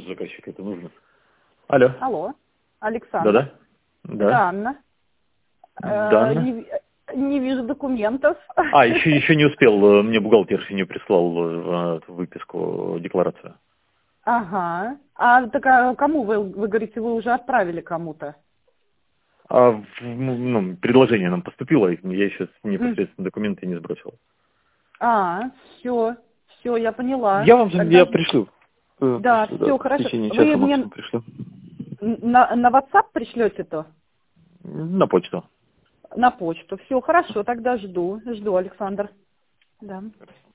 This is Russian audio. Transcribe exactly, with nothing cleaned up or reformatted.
заказчика это нужно. Алло. Алло, Александр. Да-да. Да. Это Анна. Да, Э, не, не вижу документов. А, еще, еще не успел, мне бухгалтер еще не прислал э, выписку, декларацию. Ага. А так а кому вы, вы говорите, вы уже отправили кому-то? А, в- ну, предложение нам поступило, я еще непосредственно документы не сбросил. А, все, все, я поняла. Я вам Тогда... я пришлю. Э, Да, пришлю, все, В хорошо. течение Вы часа мне максимум пришлю. на, на WhatsApp пришлете то? На почту. На почту. Все, хорошо, тогда жду. Жду, Александр. Да.